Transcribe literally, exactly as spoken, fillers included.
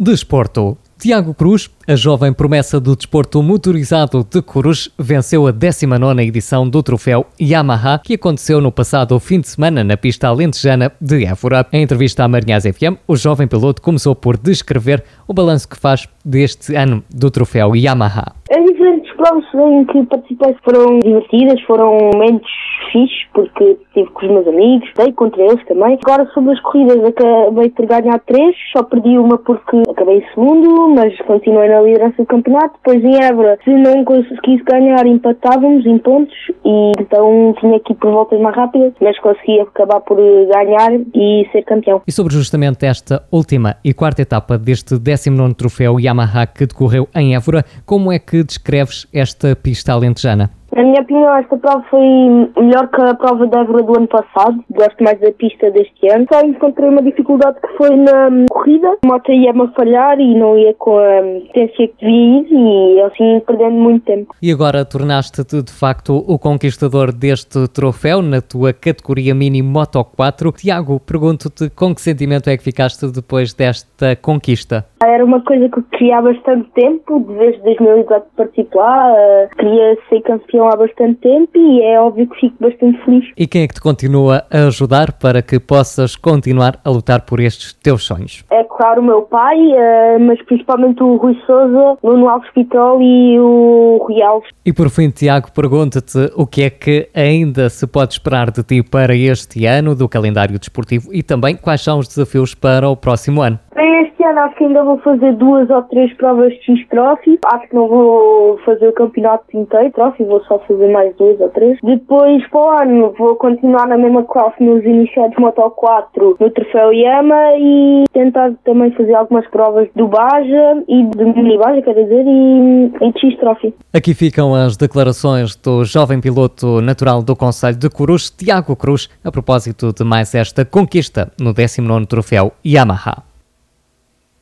Desporto. Tiago Cruz, a jovem promessa do desporto motorizado de Coruche, venceu a décima nona edição do troféu Yamaha, que aconteceu no passado fim de semana na pista alentejana de Évora. Em entrevista à Marinhas F M, o jovem piloto começou por descrever o balanço que faz deste ano do troféu Yamaha. As diferentes provas em que participei foram divertidas, foram momentos fixes, porque estive com os meus amigos, dei contra eles também. Agora, sobre as corridas, acabei por ganhar três, só perdi uma porque acabei em segundo, mas continuei na liderança do campeonato. Depois em Évora, se não conseguisse ganhar, empatávamos em pontos, e então tinha que ir por voltas mais rápidas, mas consegui acabar por ganhar e ser campeão. E sobre justamente esta última e quarta etapa deste décimo nono troféu Yamaha que decorreu em Évora, como é que descreves esta pista alentejana? Na minha opinião, esta prova foi melhor que a prova da Évora do ano passado. Gosto mais da pista deste ano. Só encontrei uma dificuldade que foi na corrida. A moto ia-me a falhar e não ia com a potência que devia ir, e assim perdendo muito tempo. E agora tornaste-te de facto o conquistador deste troféu na tua categoria Mini Moto quatro. Tiago, pergunto-te com que sentimento é que ficaste depois desta conquista? Era uma coisa que eu queria há bastante tempo, desde dois mil e dezoito participo lá, uh, queria ser campeão há bastante tempo e é óbvio que fico bastante feliz. E quem é que te continua a ajudar para que possas continuar a lutar por estes teus sonhos? É claro o meu pai, uh, mas principalmente o Rui Sousa, o Nuno Alves Pitol e o Rui Alves. E por fim, Tiago, pergunta-te o que é que ainda se pode esperar de ti para este ano do calendário desportivo e também quais são os desafios para o próximo ano? Este ano acho que ainda vou fazer duas ou três provas de X-Trophy. Acho que não vou fazer o campeonato inteiro Trophy, vou só fazer mais duas ou três. Depois, para o ano, vou continuar na mesma classe nos iniciados Moto quatro no troféu Yama e tentar também fazer algumas provas do Baja e do Mini Baja, quer dizer, e, e de X-Trophy. Aqui ficam as declarações do jovem piloto natural do concelho de Coruche, Tiago Cruz, a propósito de mais esta conquista no décimo nono troféu Yamaha.